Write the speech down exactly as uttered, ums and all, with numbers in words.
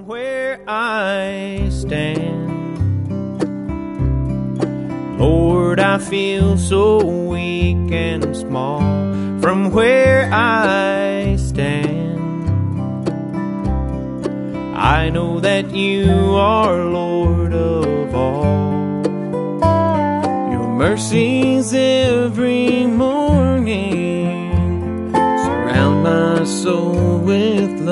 where I stand. Lord, I feel so weak and small from where I stand. I know that you are Lord of all. Your mercies every morning surround my soul with love.